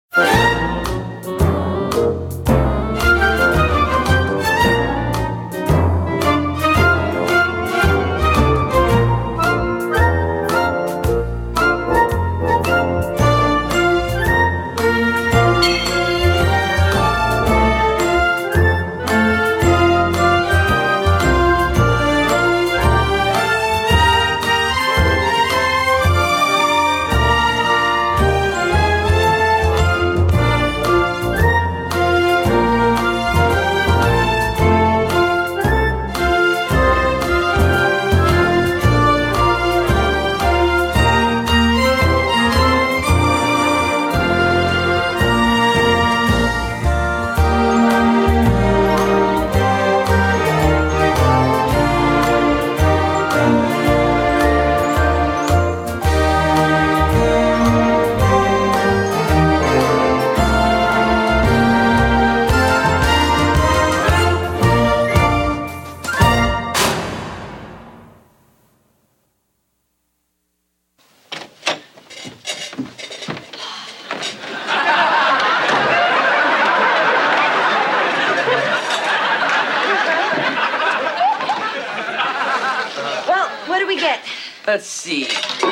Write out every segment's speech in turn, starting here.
Let's see.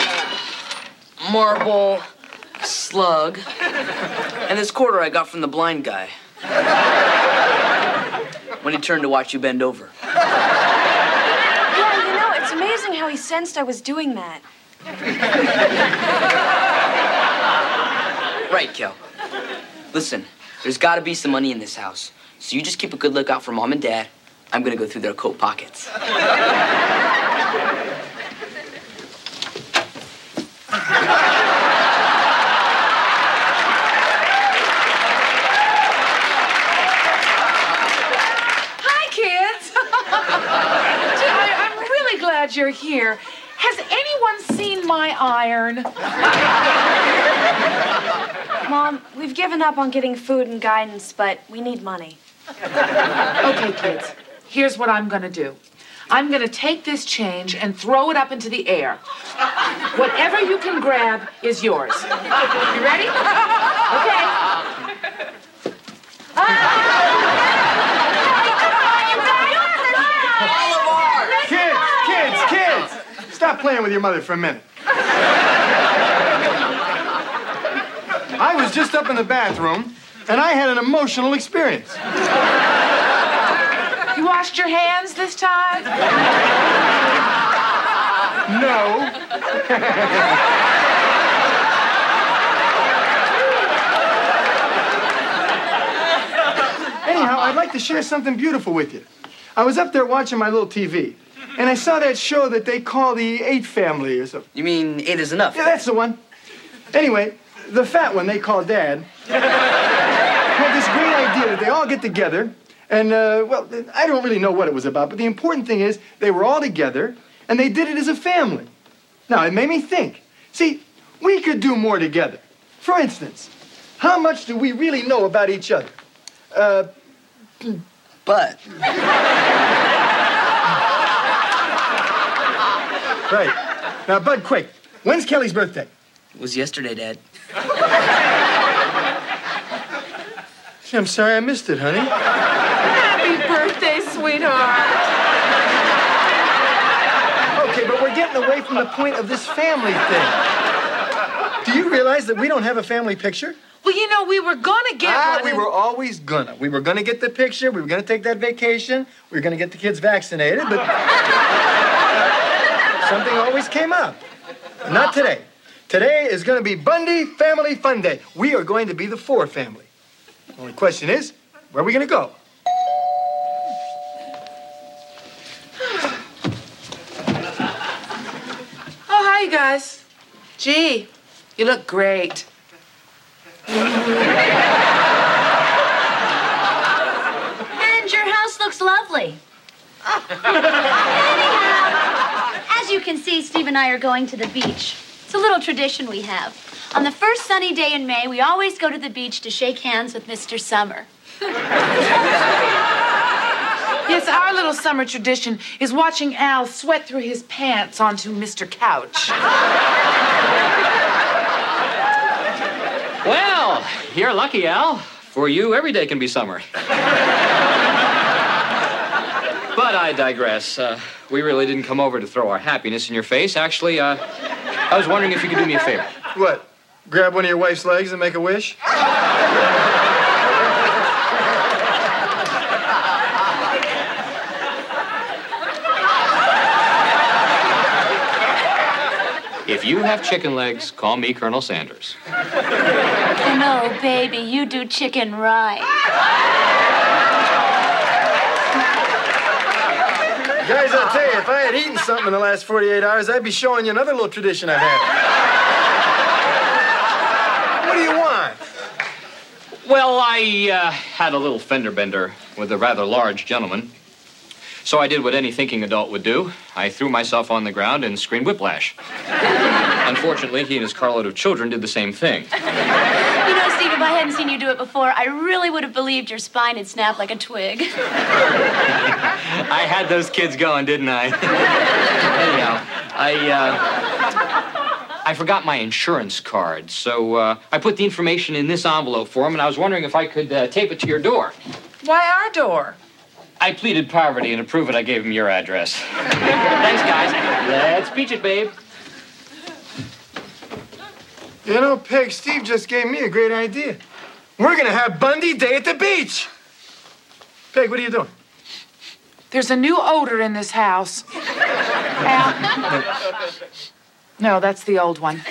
Marble, slug, and this quarter I got from the blind guy when he turned to watch you bend over. Yeah, you know, it's amazing how he sensed I was doing that. Right, Kel. Listen, there's got to be some money in this house, so you just keep a good lookout for Mom and Dad. I'm gonna go through their coat pockets. You're here. Has anyone seen my iron? Mom, we've given up on getting food and guidance, but we need money. Okay, kids. Here's what I'm gonna do. I'm gonna take this change and throw it up into the air. Whatever you can grab is yours. You ready? Okay. Kids! Stop playing with your mother for a minute. I was just up in the bathroom, and I had an emotional experience. You washed your hands this time? No. Anyhow, I'd like to share something beautiful with you. I was up there watching my little TV. And I saw that show that they call the 8 Family or something. You mean 8 is enough? Yeah, that's the one. Anyway, the fat one they call Dad had this great idea that they all get together. And, well, I don't really know what it was about, but the important thing is they were all together, and they did it as a family. Now, it made me think. See, we could do more together. For instance, how much do we really know about each other? But... Right. Now, Bud, quick. When's Kelly's birthday? It was yesterday, Dad. I'm sorry I missed it, honey. Happy birthday, sweetheart. Okay, but we're getting away from the point of this family thing. Do you realize that we don't have a family picture? Well, you know, we were gonna get one. We were always gonna. We were gonna get the picture. We were gonna take that vacation. We were gonna get the kids vaccinated, but... something always came up. Not today. Today is going to be Bundy Family Fun Day. We are going to be the 4 family. The only question is, where are we going to go? Oh, hi, you guys. Gee, you look great. And your house looks lovely. Anyhow, as you can see, Steve and I are going to the beach. It's a little tradition we have. On the first sunny day in May, we always go to the beach to shake hands with Mr. Summer. Yes, our little summer tradition is watching Al sweat through his pants onto Mr. Couch. Well, you're lucky, Al. For you, every day can be summer. But I digress. We really didn't come over to throw our happiness in your face. Actually, I was wondering if you could do me a favor. What? Grab one of your wife's legs and make a wish? If you have chicken legs, call me Colonel Sanders. No, baby, you do chicken right. Guys, I'll tell you, if I had eaten something in the last 48 hours, I'd be showing you another little tradition I've had. What do you want? Well, I had a little fender bender with a rather large gentleman. So I did what any thinking adult would do. I threw myself on the ground and screamed whiplash. Unfortunately, he and his carload of children did the same thing. You know, Steve, if I hadn't seen you do it before, I really would have believed your spine had snapped like a twig. I had those kids going, didn't I? Anyhow, I forgot my insurance card, so I put the information in this envelope for him, and I was wondering if I could tape it to your door. Why our door? I pleaded poverty, and to prove it, I gave him your address. Thanks, guys. Let's beach it, babe. You know, Peg, Steve just gave me a great idea. We're gonna have Bundy Day at the beach. Peg, what are you doing? There's a new odor in this house. Al? No, that's the old one.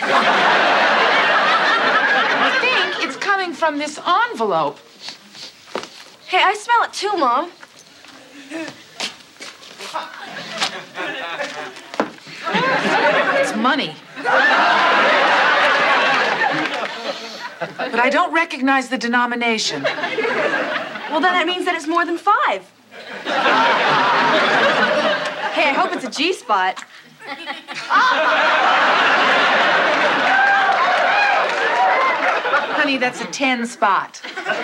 I think it's coming from this envelope. Hey, I smell it too, Mom. It's money. But I don't recognize the denomination. Well, then that means that it's more than 5. Hey, I hope it's a G-spot. Honey, that's a 10 spot.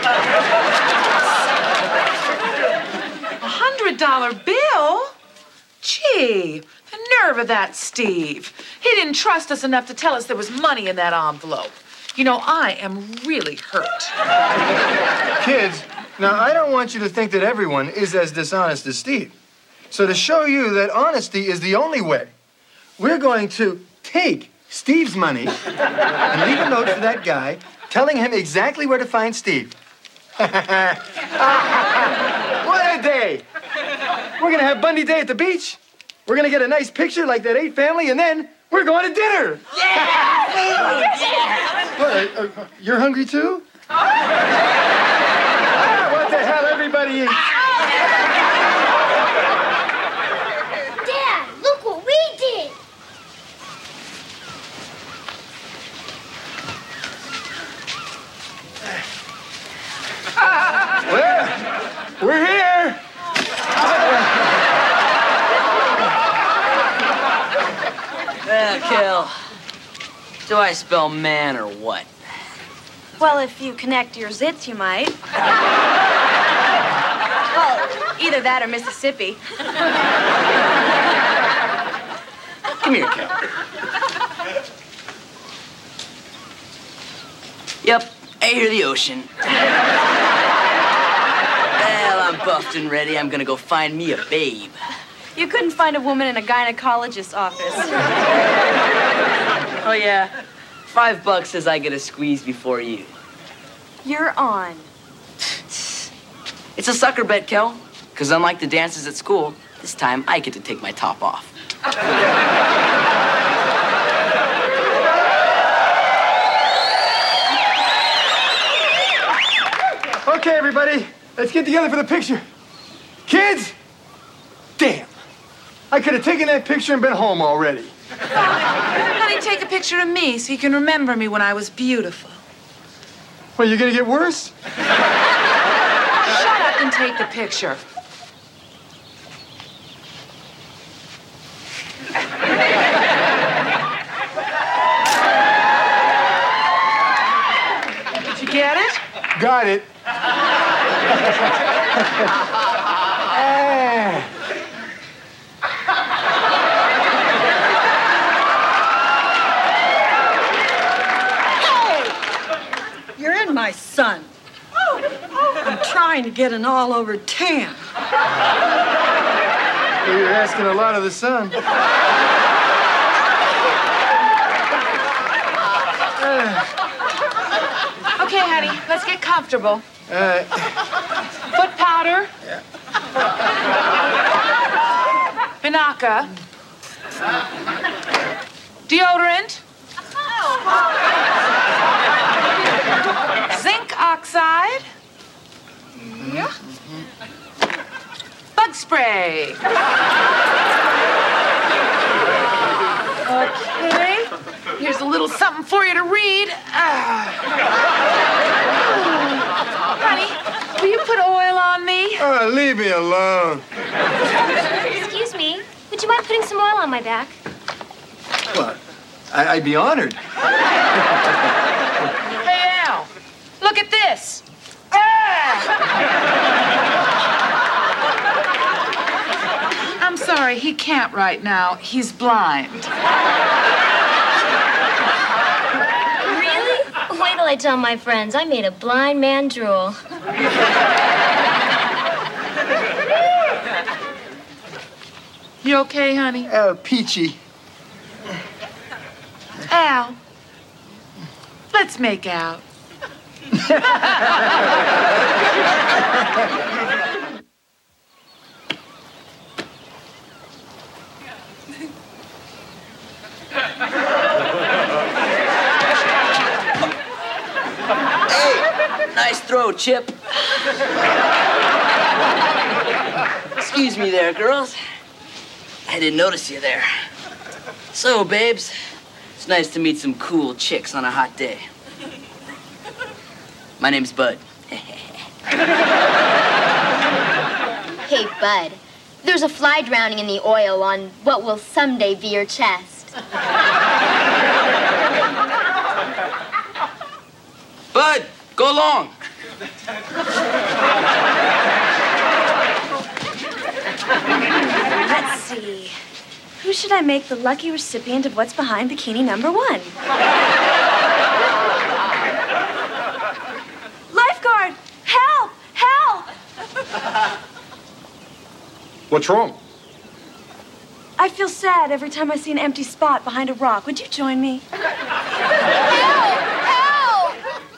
$100 bill? Gee, the nerve of that Steve. He didn't trust us enough to tell us there was money in that envelope. You know, I am really hurt. Kids, now I don't want you to think that everyone is as dishonest as Steve. So to show you that honesty is the only way, we're going to take Steve's money and leave a note for that guy telling him exactly where to find Steve. What a day! We're gonna have Bundy Day at the beach. We're gonna get a nice picture like that 8 family, and then we're going to dinner. Yeah! What, you're hungry too? What the hell, everybody eats. Dad, look what we did. Well, we're here. Kel, do I spell man or what? Well, if you connect your zits, you might. Well, either that or Mississippi. Come here, Kel. Yep, I hear the ocean. Well, I'm buffed and ready. I'm gonna go find me a babe. You couldn't find a woman in a gynecologist's office. Oh, yeah. $5 says I get a squeeze before you. You're on. It's a sucker bet, Kel. Because unlike the dances at school, this time I get to take my top off. Okay, everybody, let's get together for the picture. Kids, damn. I could have taken that picture and been home already. Honey, take a picture of me so you can remember me when I was beautiful. Well, you're gonna get worse? Shut up and take the picture. Did you get it? Got it. You're in my my son. I'm trying to get an all-over tan. Well, you're asking a lot of the sun. Okay, honey, let's get comfortable. Foot powder. Yeah. Binaca. Deodorant. Zinc oxide. Yeah. Bug spray. Okay. Here's a little something for you to read. Honey, will you put oil on me? Oh, leave me alone. Excuse me. Would you mind putting some oil on my back? What? I'd be honored. Hey, Al, look at this. I'm sorry, he can't right now. He's blind. Really? Wait till I tell my friends. I made a blind man drool. You okay, honey? Oh, peachy. Al, let's make out. Nice throw, Chip. Excuse me there, girls. I didn't notice you there. So, babes, it's nice to meet some cool chicks on a hot day. My name's Bud. Hey, Bud. There's a fly drowning in the oil on what will someday be your chest. Bud, go along. Let's see. Who should I make the lucky recipient of what's behind bikini number 1? Lifeguard! Help! Help! What's wrong? I feel sad every time I see an empty spot behind a rock. Would you join me? Help!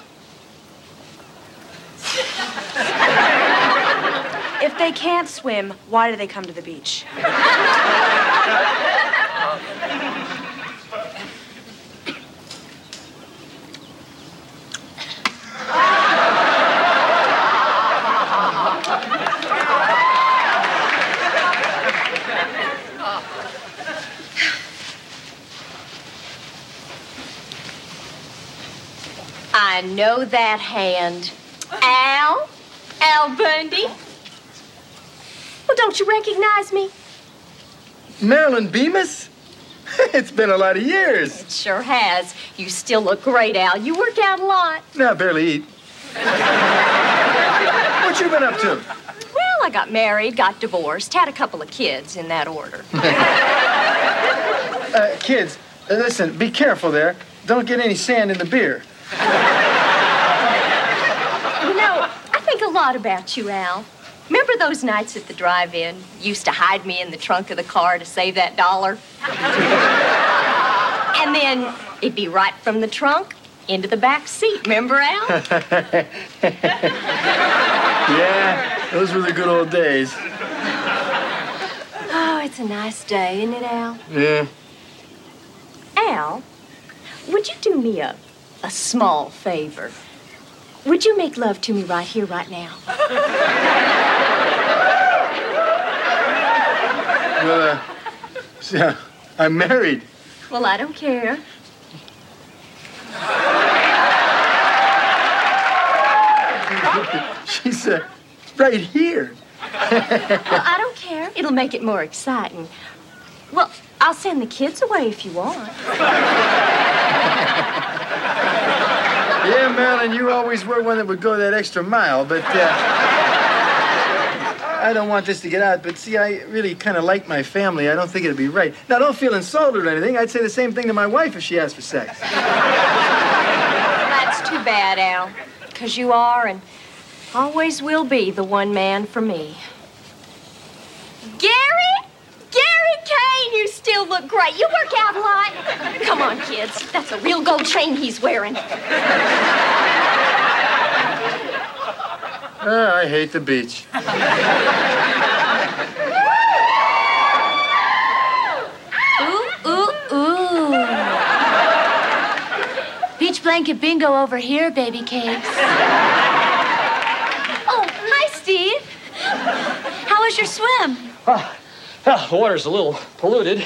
If they can't swim, why do they come to the beach? I know that hand. Al? Al Bundy? Well, don't you recognize me? Marilyn Bemis? It's been a lot of years. It sure has. You still look great, Al. You work out a lot. No, barely eat. What you been up to? Well, I got married, got divorced, had a couple of kids in that order. Kids, listen, be careful there. Don't get any sand in the beer. You know, I think a lot about you, Al. Remember those nights at the drive-in? You used to hide me in the trunk of the car to save that $1. And then it'd be right from the trunk into the back seat. Remember, Al? Yeah, those were the good old days. Oh, it's a nice day, isn't it, Al? Yeah. Al, would you do me a small favor? Would you make love to me right here, right now? Well, yeah, I'm married. Well, I don't care. She's right here. Well, I don't care. It'll make it more exciting. Well, I'll send the kids away if you want. Yeah, Marilyn, you always were one that would go that extra mile, but I don't want this to get out, but see, I really kind of like my family. I don't think it'd be right. Now, don't feel insulted or anything. I'd say the same thing to my wife if she asked for sex. That's too bad, Al. 'cause you are and always will be the one man for me. Gary? Gary Kane, you still look great. You work out a lot. Come on, kids. That's a real gold chain he's wearing. I hate the beach. Ooh, ooh, ooh. Beach blanket bingo over here, baby cakes. Oh, hi, Steve. How was your swim? The water's a little polluted.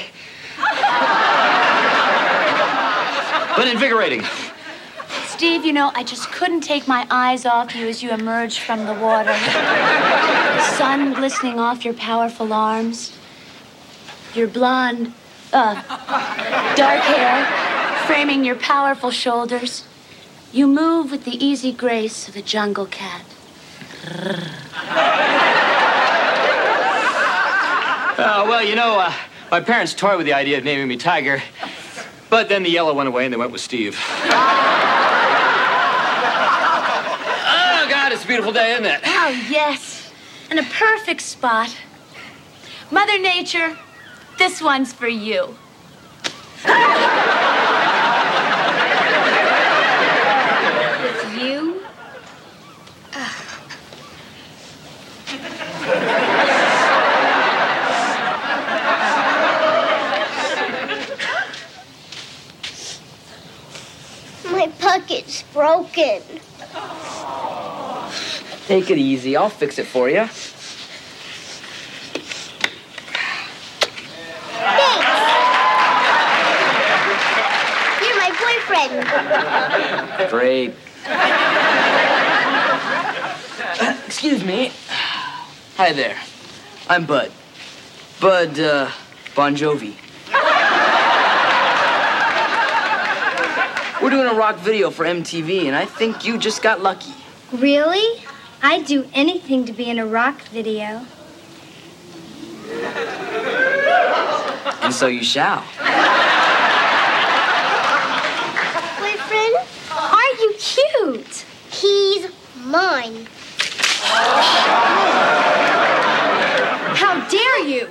But invigorating. Steve, you know, I just couldn't take my eyes off you as you emerged from the water. The sun glistening off your powerful arms. Your blonde, dark hair framing your powerful shoulders. You move with the easy grace of a jungle cat. Well, you know, my parents toyed with the idea of naming me Tiger, but then the yellow went away and they went with Steve. Oh, God, it's a beautiful day, isn't it? Oh, yes. And a perfect spot. Mother Nature, this one's for you. It's you? My bucket's broken. Take it easy. I'll fix it for you. Thanks. You're my boyfriend. Great. Excuse me. Hi there. I'm Bud. Bud, Bon Jovi. We're doing a rock video for MTV, and I think you just got lucky. Really? I'd do anything to be in a rock video. And so you shall. Boyfriend? Aren't you cute? He's mine. How dare you?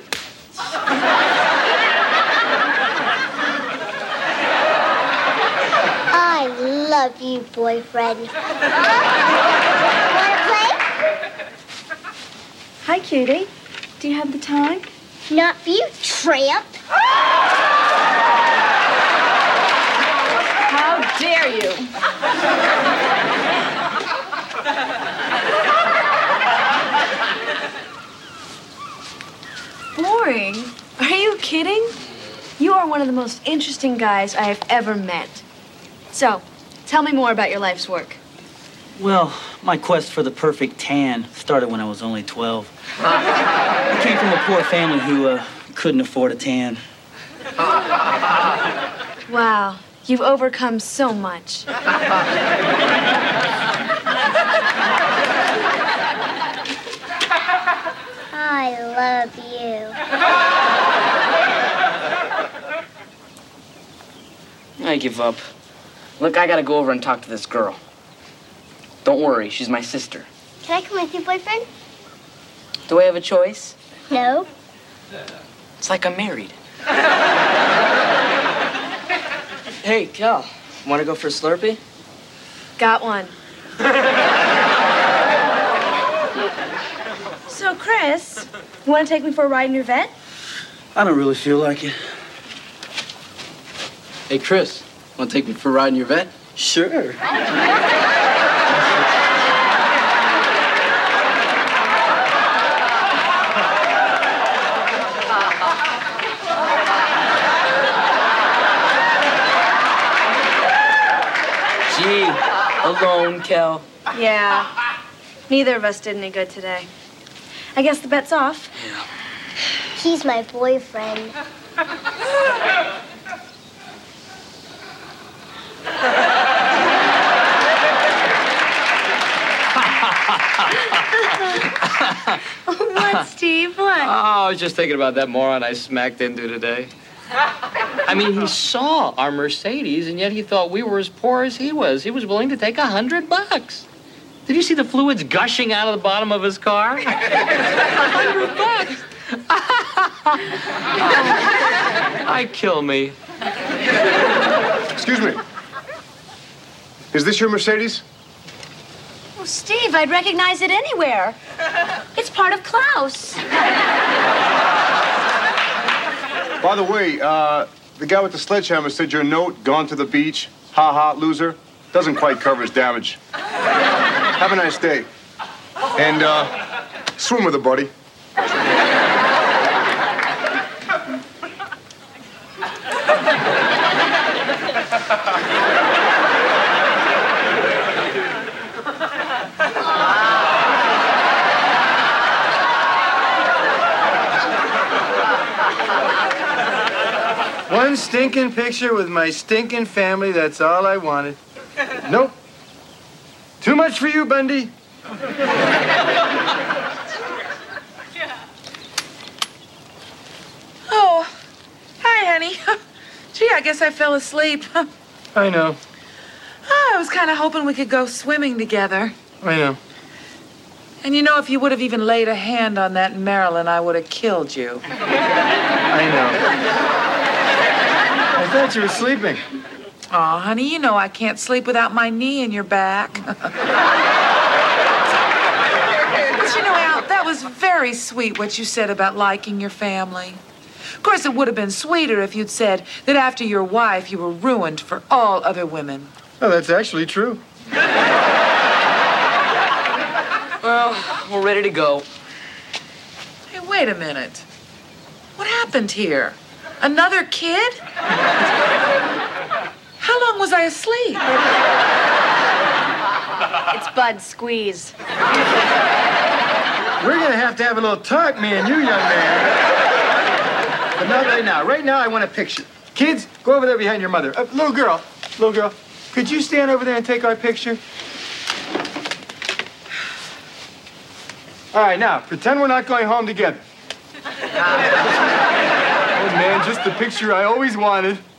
I love you, boyfriend. Wanna play? Hi, cutie. Do you have the time? Not for you, tramp. How dare you? Boring. Are you kidding? You are one of the most interesting guys I have ever met. So, tell me more about your life's work. Well, my quest for the perfect tan started when I was only 12. I came from a poor family who couldn't afford a tan. Wow, you've overcome so much. I love you. I give up. Look, I gotta go over and talk to this girl. Don't worry, she's my sister. Can I come with you, boyfriend? Do I have a choice? No. It's like I'm married. Hey, Kel, wanna go for a Slurpee? Got one. So, Chris, you want to take me for a ride in your vet? I don't really feel like it. Hey, Chris, wanna take me for a ride in your vet? Sure. Gee, alone, Kel. Yeah. Neither of us did any good today. I guess the bet's off. Yeah. He's my boyfriend. What, Steve? What? Oh, I was just thinking about that moron I smacked into today. I mean, he saw our Mercedes, and yet he thought we were as poor as he was. He was willing to take $100. Did you see the fluids gushing out of the bottom of his car? $100. I kill me. Excuse me. Is this your Mercedes? Oh, Steve, I'd recognize it anywhere. It's part of Klaus. By the way, the guy with the sledgehammer said your note, gone to the beach, ha ha, loser, doesn't quite cover his damage. Have a nice day. And, swim with a buddy. One stinking picture with my stinking family, that's all I wanted. Nope. Too much for you, Bundy. Oh, hi, honey. Gee, I guess I fell asleep. I know. I was kind of hoping we could go swimming together. I know. And you know, if you would have even laid a hand on that Marilyn, I would have killed you. I know. I thought you were sleeping. Oh, honey, you know I can't sleep without my knee in your back. But you know, Al, that was very sweet what you said about liking your family. Of course, it would have been sweeter if you'd said that after your wife, you were ruined for all other women. Oh, that's actually true. Well, we're ready to go. Hey, wait a minute. What happened here? Another kid? How long was I asleep? It's Bud Squeeze. We're gonna have to have a little talk, me and you, young man. But not right now. Right now, I want a picture. Kids, go over there behind your mother. Little girl, could you stand over there and take our picture? All right, now, pretend we're not going home together. Oh, man, just the picture I always wanted.